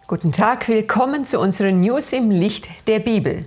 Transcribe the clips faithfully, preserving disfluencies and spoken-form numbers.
Guten Tag, willkommen zu unseren News im Licht der Bibel.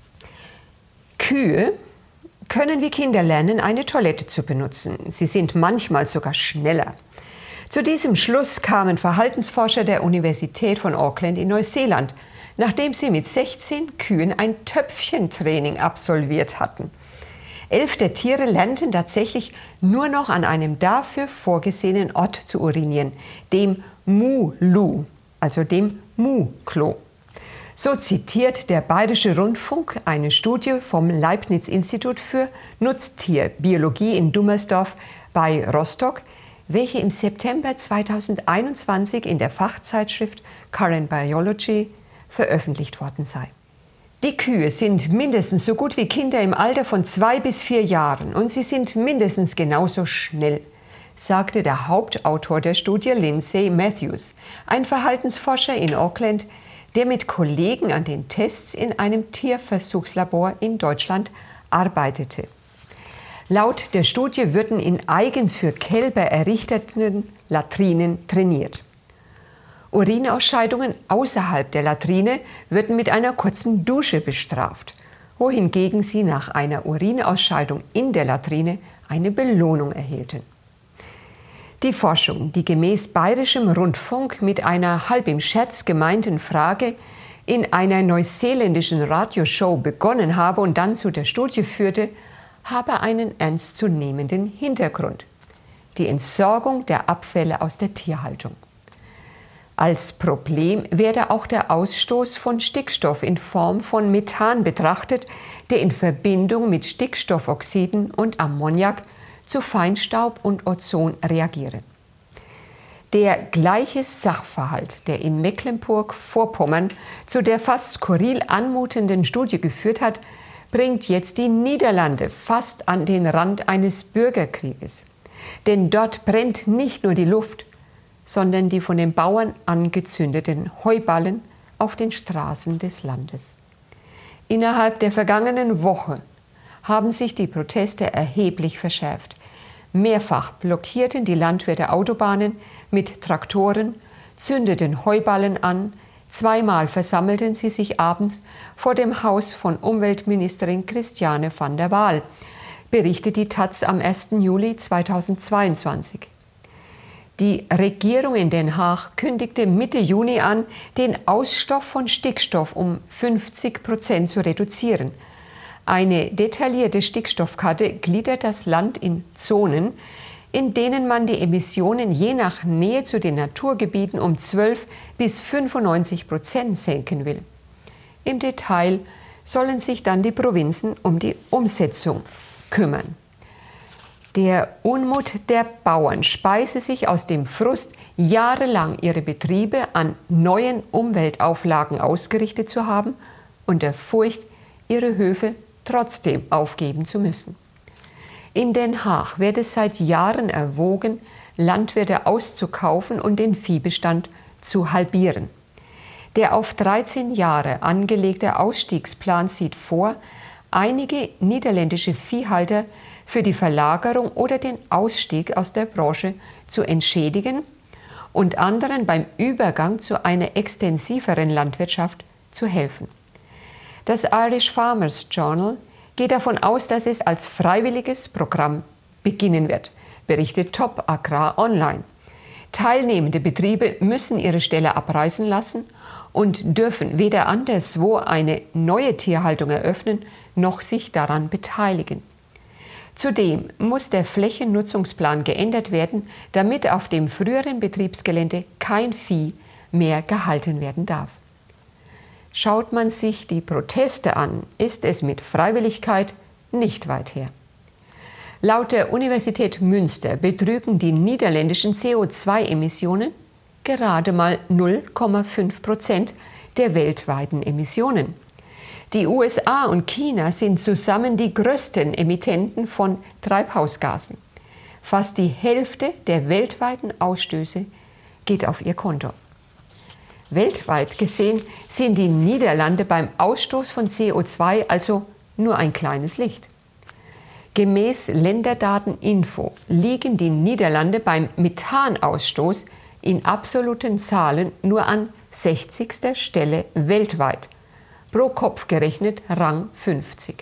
Kühe können wie Kinder lernen, eine Toilette zu benutzen. Sie sind manchmal sogar schneller. Zu diesem Schluss kamen Verhaltensforscher der Universität von Auckland in Neuseeland, nachdem sie mit sechzehn Kühen ein Töpfchentraining absolviert hatten. Elf der Tiere lernten tatsächlich nur noch an einem dafür vorgesehenen Ort zu urinieren, dem Mu-Lu, also dem Mu-Klo. So zitiert der Bayerische Rundfunk eine Studie vom Leibniz-Institut für Nutztierbiologie in Dummersdorf bei Rostock, welche im September zweitausendeinundzwanzig in der Fachzeitschrift Current Biology veröffentlicht worden sei. Die Kühe sind mindestens so gut wie Kinder im Alter von zwei bis vier Jahren und sie sind mindestens genauso schnell, sagte der Hauptautor der Studie Lindsay Matthews, ein Verhaltensforscher in Auckland, der mit Kollegen an den Tests in einem Tierversuchslabor in Deutschland arbeitete. Laut der Studie würden in eigens für Kälber errichteten Latrinen trainiert. Urinausscheidungen außerhalb der Latrine würden mit einer kurzen Dusche bestraft, wohingegen sie nach einer Urinausscheidung in der Latrine eine Belohnung erhielten. Die Forschung, die gemäß Bayerischem Rundfunk mit einer halb im Scherz gemeinten Frage in einer neuseeländischen Radioshow begonnen habe und dann zu der Studie führte, habe einen ernstzunehmenden Hintergrund: die Entsorgung der Abfälle aus der Tierhaltung. Als Problem werde auch der Ausstoß von Stickstoff in Form von Methan betrachtet, der in Verbindung mit Stickstoffoxiden und Ammoniak zu Feinstaub und Ozon reagiere. Der gleiche Sachverhalt, der in Mecklenburg-Vorpommern zu der fast skurril anmutenden Studie geführt hat, bringt jetzt die Niederlande fast an den Rand eines Bürgerkrieges. Denn dort brennt nicht nur die Luft, sondern die von den Bauern angezündeten Heuballen auf den Straßen des Landes. Innerhalb der vergangenen Woche haben sich die Proteste erheblich verschärft. Mehrfach blockierten die Landwirte Autobahnen mit Traktoren, zündeten Heuballen an, zweimal versammelten sie sich abends vor dem Haus von Umweltministerin Christiane van der Waal, berichtet die Taz am ersten Juli zweitausendzweiundzwanzig. Die Regierung in Den Haag kündigte Mitte Juni an, den Ausstoß von Stickstoff um fünfzig Prozent zu reduzieren. Eine detaillierte Stickstoffkarte gliedert das Land in Zonen, in denen man die Emissionen je nach Nähe zu den Naturgebieten um zwölf bis fünfundneunzig Prozent senken will. Im Detail sollen sich dann die Provinzen um die Umsetzung kümmern. Der Unmut der Bauern speise sich aus dem Frust, jahrelang ihre Betriebe an neuen Umweltauflagen ausgerichtet zu haben und der Furcht, ihre Höfe trotzdem aufgeben zu müssen. In Den Haag wird es seit Jahren erwogen, Landwirte auszukaufen und den Viehbestand zu halbieren. Der auf dreizehn Jahre angelegte Ausstiegsplan sieht vor, einige niederländische Viehhalter für die Verlagerung oder den Ausstieg aus der Branche zu entschädigen und anderen beim Übergang zu einer extensiveren Landwirtschaft zu helfen. Das Irish Farmers Journal geht davon aus, dass es als freiwilliges Programm beginnen wird, berichtet Top Agrar Online. Teilnehmende Betriebe müssen ihre Stelle abreißen lassen und dürfen weder anderswo eine neue Tierhaltung eröffnen, noch sich daran beteiligen. Zudem muss der Flächennutzungsplan geändert werden, damit auf dem früheren Betriebsgelände kein Vieh mehr gehalten werden darf. Schaut man sich die Proteste an, ist es mit Freiwilligkeit nicht weit her. Laut der Universität Münster betrügen die niederländischen C O zwei Emissionen gerade mal null Komma fünf Prozent der weltweiten Emissionen. Die U S A und China sind zusammen die größten Emittenten von Treibhausgasen. Fast die Hälfte der weltweiten Ausstöße geht auf ihr Konto. Weltweit gesehen sind die Niederlande beim Ausstoß von C O zwei also nur ein kleines Licht. Gemäß Länderdateninfo liegen die Niederlande beim Methanausstoß in absoluten Zahlen nur an sechzigster Stelle weltweit, pro Kopf gerechnet Rang fünfzig.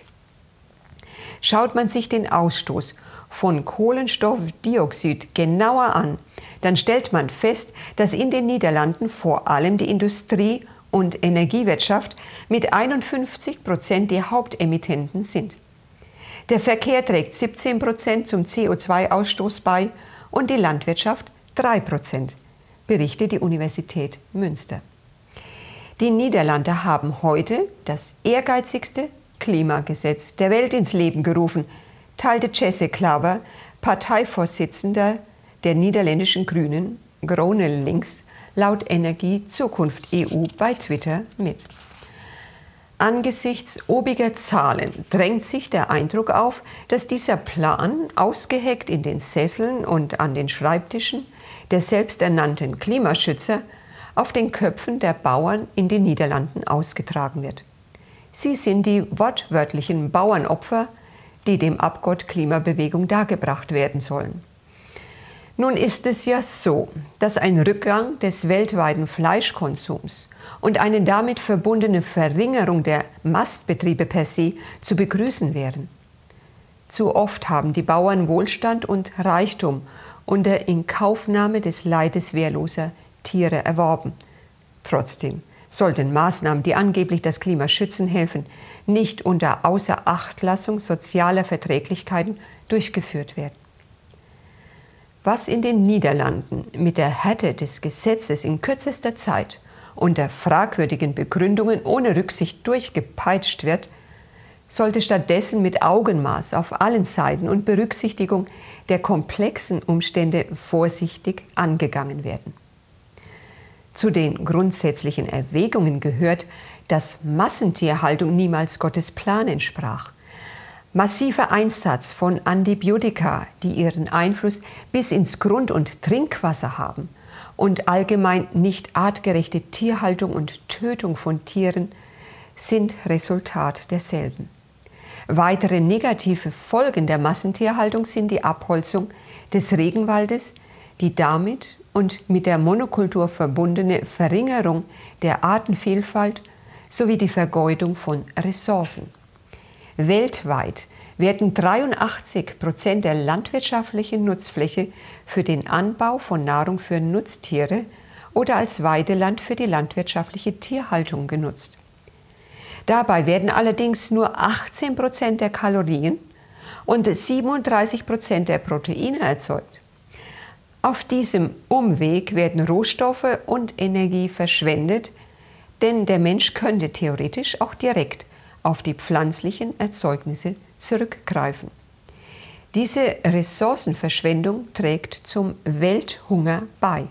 Schaut man sich den Ausstoß von Kohlenstoffdioxid genauer an, dann stellt man fest, dass in den Niederlanden vor allem die Industrie und Energiewirtschaft mit einundfünfzig Prozent die Hauptemittenten sind. Der Verkehr trägt siebzehn Prozent zum C O zwei Ausstoß bei und die Landwirtschaft drei Prozent, berichtet die Universität Münster. Die Niederlande haben heute das ehrgeizigste Klimagesetz der Welt ins Leben gerufen, teilte Jesse Klaver, Parteivorsitzender der niederländischen Grünen, GroenLinks, laut Energie Zukunft E U bei Twitter mit. Angesichts obiger Zahlen drängt sich der Eindruck auf, dass dieser Plan, ausgeheckt in den Sesseln und an den Schreibtischen der selbsternannten Klimaschützer, auf den Köpfen der Bauern in den Niederlanden ausgetragen wird. Sie sind die wortwörtlichen Bauernopfer, die dem Abgott Klimabewegung dargebracht werden sollen. Nun ist es ja so, dass ein Rückgang des weltweiten Fleischkonsums und eine damit verbundene Verringerung der Mastbetriebe per se zu begrüßen wären. Zu oft haben die Bauern Wohlstand und Reichtum unter Inkaufnahme des Leides wehrloser Tiere erworben. Trotzdem sollten Maßnahmen, die angeblich das Klima schützen helfen, nicht unter Außerachtlassung sozialer Verträglichkeiten durchgeführt werden. Was in den Niederlanden mit der Härte des Gesetzes in kürzester Zeit unter fragwürdigen Begründungen ohne Rücksicht durchgepeitscht wird, sollte stattdessen mit Augenmaß auf allen Seiten und Berücksichtigung der komplexen Umstände vorsichtig angegangen werden. Zu den grundsätzlichen Erwägungen gehört, dass Massentierhaltung niemals Gottes Plan entsprach. Massiver Einsatz von Antibiotika, die ihren Einfluss bis ins Grund- und Trinkwasser haben, und allgemein nicht artgerechte Tierhaltung und Tötung von Tieren sind Resultat derselben. Weitere negative Folgen der Massentierhaltung sind die Abholzung des Regenwaldes, die damit und mit der Monokultur verbundene Verringerung der Artenvielfalt sowie die Vergeudung von Ressourcen. Weltweit werden dreiundachtzig Prozent der landwirtschaftlichen Nutzfläche für den Anbau von Nahrung für Nutztiere oder als Weideland für die landwirtschaftliche Tierhaltung genutzt. Dabei werden allerdings nur achtzehn Prozent der Kalorien und siebenunddreißig Prozent der Proteine erzeugt. Auf diesem Umweg werden Rohstoffe und Energie verschwendet, denn der Mensch könnte theoretisch auch direkt auf die pflanzlichen Erzeugnisse zurückgreifen. Diese Ressourcenverschwendung trägt zum Welthunger bei.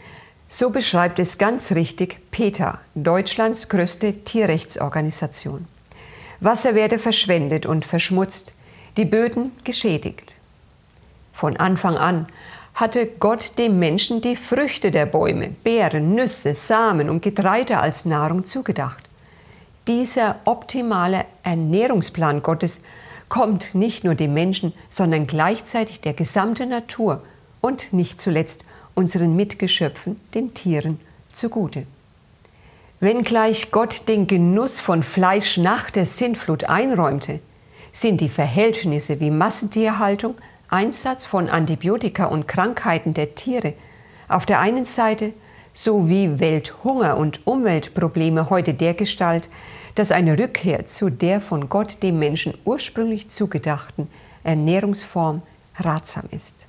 So beschreibt es ganz richtig PETA, Deutschlands größte Tierrechtsorganisation. Wasser werde verschwendet und verschmutzt, die Böden geschädigt. Von Anfang an hatte Gott dem Menschen die Früchte der Bäume, Beeren, Nüsse, Samen und Getreide als Nahrung zugedacht. Dieser optimale Ernährungsplan Gottes kommt nicht nur dem Menschen, sondern gleichzeitig der gesamten Natur und nicht zuletzt unseren Mitgeschöpfen, den Tieren, zugute. Wenngleich Gott den Genuss von Fleisch nach der Sintflut einräumte, sind die Verhältnisse wie Massentierhaltung, Einsatz von Antibiotika und Krankheiten der Tiere auf der einen Seite sowie Welthunger und Umweltprobleme heute dergestalt, dass eine Rückkehr zu der von Gott dem Menschen ursprünglich zugedachten Ernährungsform ratsam ist.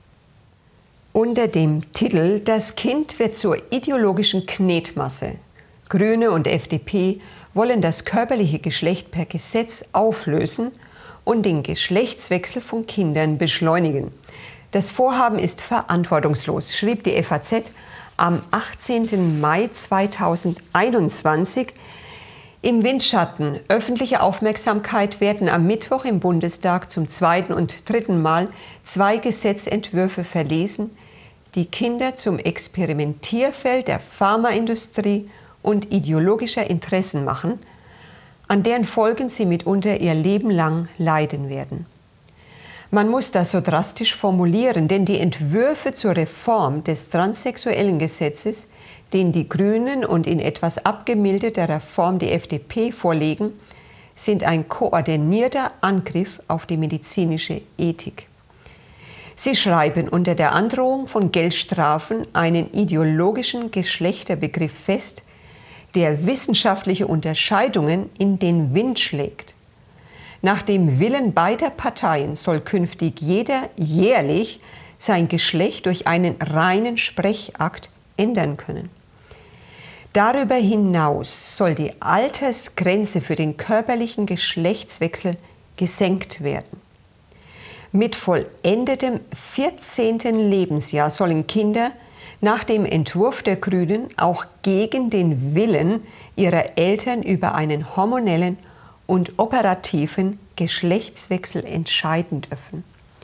Unter dem Titel »Das Kind wird zur ideologischen Knetmasse« Grüne und F D P wollen das körperliche Geschlecht per Gesetz auflösen und den Geschlechtswechsel von Kindern beschleunigen. Das Vorhaben ist verantwortungslos, schrieb die F A Z am achtzehnten Mai zweitausendeinundzwanzig. Im Windschatten öffentlicher Aufmerksamkeit werden am Mittwoch im Bundestag zum zweiten und dritten Mal zwei Gesetzentwürfe verlesen, die Kinder zum Experimentierfeld der Pharmaindustrie und ideologischer Interessen machen, an deren Folgen sie mitunter ihr Leben lang leiden werden. Man muss das so drastisch formulieren, denn die Entwürfe zur Reform des transsexuellen Gesetzes den die Grünen und in etwas abgemilderter Form die F D P vorlegen, sind ein koordinierter Angriff auf die medizinische Ethik. Sie schreiben unter der Androhung von Geldstrafen einen ideologischen Geschlechterbegriff fest, der wissenschaftliche Unterscheidungen in den Wind schlägt. Nach dem Willen beider Parteien soll künftig jeder jährlich sein Geschlecht durch einen reinen Sprechakt ändern können. Darüber hinaus soll die Altersgrenze für den körperlichen Geschlechtswechsel gesenkt werden. Mit vollendetem vierzehnten Lebensjahr sollen Kinder nach dem Entwurf der Grünen auch gegen den Willen ihrer Eltern über einen hormonellen und operativen Geschlechtswechsel entscheiden dürfen.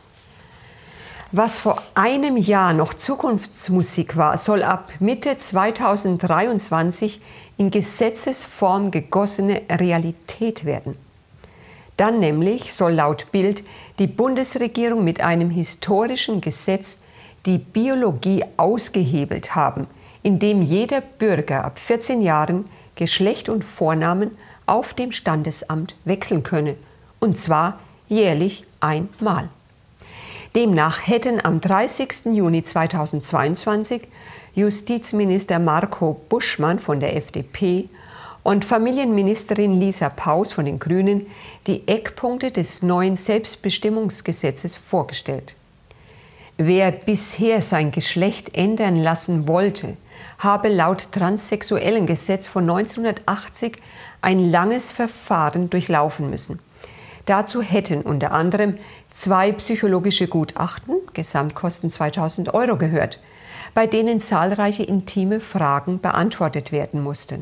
Was vor einem Jahr noch Zukunftsmusik war, soll ab Mitte zweitausenddreiundzwanzig in Gesetzesform gegossene Realität werden. Dann nämlich soll laut Bild die Bundesregierung mit einem historischen Gesetz die Biologie ausgehebelt haben, indem jeder Bürger ab vierzehn Jahren Geschlecht und Vornamen auf dem Standesamt wechseln könne, und zwar jährlich einmal. Demnach hätten am dreißigsten Juni zweitausendzweiundzwanzig Justizminister Marco Buschmann von der F D P und Familienministerin Lisa Paus von den Grünen die Eckpunkte des neuen Selbstbestimmungsgesetzes vorgestellt. Wer bisher sein Geschlecht ändern lassen wollte, habe laut Transsexuellengesetz von neunzehnhundertachtzig ein langes Verfahren durchlaufen müssen. Dazu hätten unter anderem zwei psychologische Gutachten, Gesamtkosten zweitausend Euro, gehört, bei denen zahlreiche intime Fragen beantwortet werden mussten.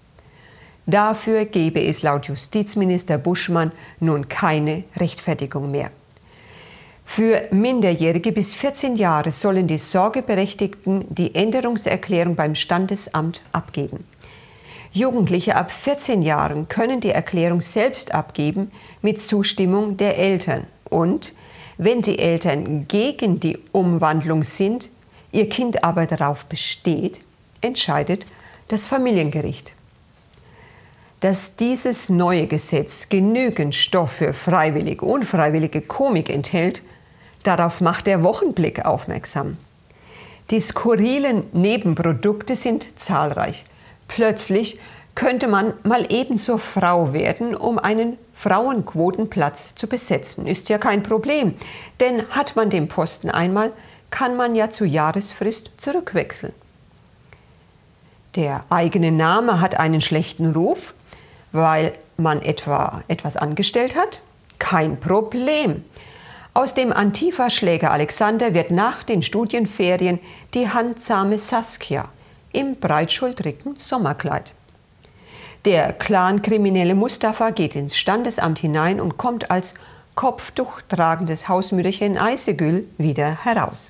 Dafür gebe es laut Justizminister Buschmann nun keine Rechtfertigung mehr. Für Minderjährige bis vierzehn Jahre sollen die Sorgeberechtigten die Änderungserklärung beim Standesamt abgeben. Jugendliche ab vierzehn Jahren können die Erklärung selbst abgeben mit Zustimmung der Eltern und, wenn die Eltern gegen die Umwandlung sind, ihr Kind aber darauf besteht, entscheidet das Familiengericht. Dass dieses neue Gesetz genügend Stoff für freiwillige und unfreiwillige Komik enthält, darauf macht der Wochenblick aufmerksam. Die skurrilen Nebenprodukte sind zahlreich. Plötzlich könnte man mal eben zur Frau werden, um einen Frauenquotenplatz zu besetzen. Ist ja kein Problem, denn hat man den Posten einmal, kann man ja zur Jahresfrist zurückwechseln. Der eigene Name hat einen schlechten Ruf, weil man etwa etwas angestellt hat? Kein Problem. Aus dem Antifa-Schläger Alexander wird nach den Studienferien die handsame Saskia im breitschultrigen Sommerkleid. Der Clan-Kriminelle Mustafa geht ins Standesamt hinein und kommt als kopftuchtragendes Hausmütterchen Eisegül wieder heraus.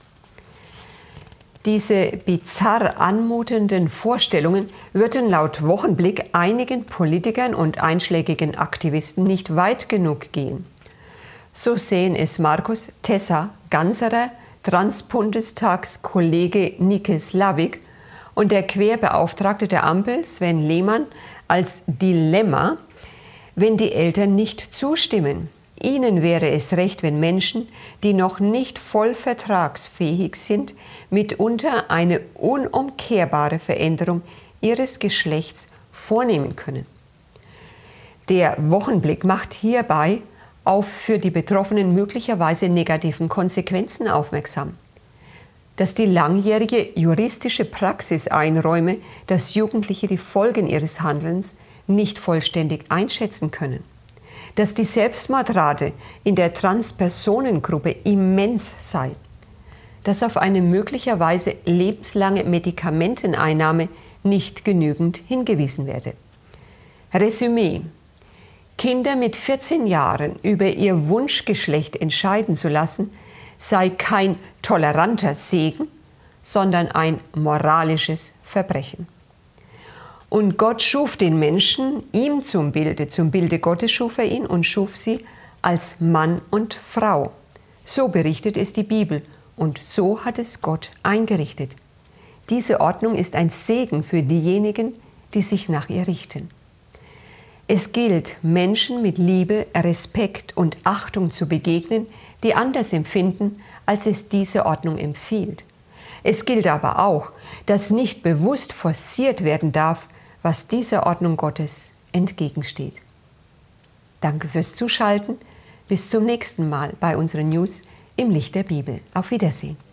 Diese bizarr anmutenden Vorstellungen würden laut Wochenblick einigen Politikern und einschlägigen Aktivisten nicht weit genug gehen. So sehen es Markus Tessa Ganserer, Trans-Bundestagskollege Nike Slavik und der Querbeauftragte der Ampel Sven Lehmann als Dilemma, wenn die Eltern nicht zustimmen. Ihnen wäre es recht, wenn Menschen, die noch nicht voll vertragsfähig sind, mitunter eine unumkehrbare Veränderung ihres Geschlechts vornehmen können. Der Wochenblick macht hierbei auf für die Betroffenen möglicherweise negativen Konsequenzen aufmerksam. Dass die langjährige juristische Praxis einräume, dass Jugendliche die Folgen ihres Handelns nicht vollständig einschätzen können. Dass die Selbstmordrate in der Transpersonengruppe immens sei. Dass auf eine möglicherweise lebenslange Medikamenteneinnahme nicht genügend hingewiesen werde. Resümee: Kinder mit vierzehn Jahren über ihr Wunschgeschlecht entscheiden zu lassen, sei kein toleranter Segen, sondern ein moralisches Verbrechen. Und Gott schuf den Menschen ihm zum Bilde, zum Bilde Gottes schuf er ihn und schuf sie als Mann und Frau. So berichtet es die Bibel und so hat es Gott eingerichtet. diese Ordnung ist ein Segen für diejenigen, die sich nach ihr richten. Es gilt, Menschen mit Liebe, Respekt und Achtung zu begegnen, die anders empfinden, als es diese Ordnung empfiehlt. Es gilt aber auch, dass nicht bewusst forciert werden darf, was dieser Ordnung Gottes entgegensteht. Danke fürs Zuschalten. Bis zum nächsten Mal bei unseren News im Licht der Bibel. Auf Wiedersehen.